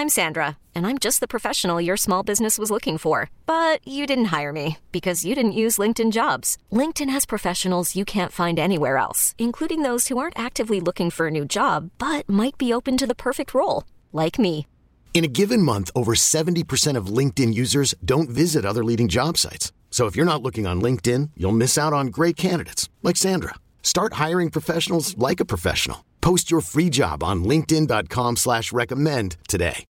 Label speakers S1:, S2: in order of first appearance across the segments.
S1: I'm Sandra, and I'm just the professional your small business was looking for. But you didn't hire me because you didn't use LinkedIn Jobs. LinkedIn has professionals you can't find anywhere else, including those who aren't actively looking for a new job, but might be open to the perfect role, like me.
S2: In a given month, over 70% of LinkedIn users don't visit other leading job sites. So if you're not looking on LinkedIn, you'll miss out on great candidates like Sandra. Start hiring professionals like a professional. Post your free job on linkedin.com/recommend today.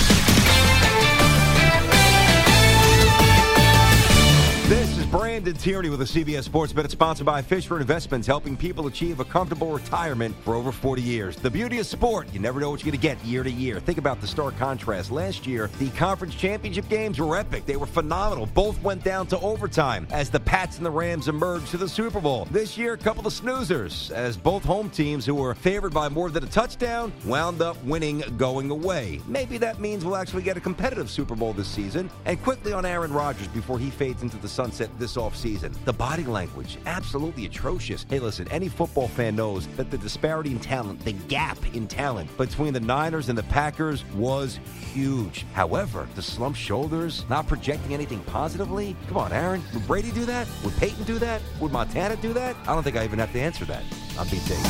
S3: This is Brandon Tierney with the CBS Sports Bet. It's sponsored by Fisher Investments, helping people achieve a comfortable retirement for over 40 years. The beauty of sport, you never know what you're going to get year to year. Think about the stark contrast. Last year, the conference championship games were epic. They were phenomenal. Both went down to overtime as the Pats and the Rams emerged to the Super Bowl. This year, a couple of snoozers as both home teams who were favored by more than a touchdown wound up winning going away. Maybe that means we'll actually get a competitive Super Bowl this season. And quickly on Aaron Rodgers before he fades into the sunset this offseason. The body language, absolutely atrocious. Hey, listen, any football fan knows that the disparity in talent, the gap in talent between the Niners and the Packers was huge. However, the slumped shoulders, not projecting anything positively. Come on, Aaron. Would Brady do that? Would Peyton do that? Would Montana do that? I don't think I even have to answer that. I'm being taken.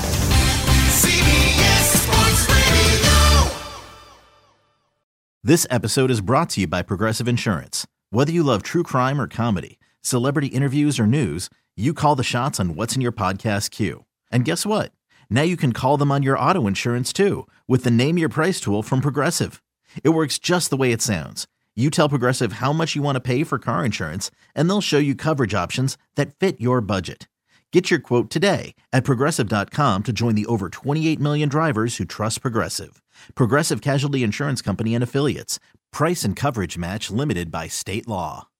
S4: CBS Sports Radio.
S5: This episode is brought to you by Progressive Insurance. Whether you love true crime or comedy, celebrity interviews or news, you call the shots on what's in your podcast queue. And guess what? Now you can call them on your auto insurance too with the Name Your Price tool from Progressive. It works just the way it sounds. You tell Progressive how much you want to pay for car insurance, and they'll show you coverage options that fit your budget. Get your quote today at Progressive.com to join the over 28 million drivers who trust Progressive. Progressive Casualty Insurance Company and Affiliates. Price and coverage match limited by state law.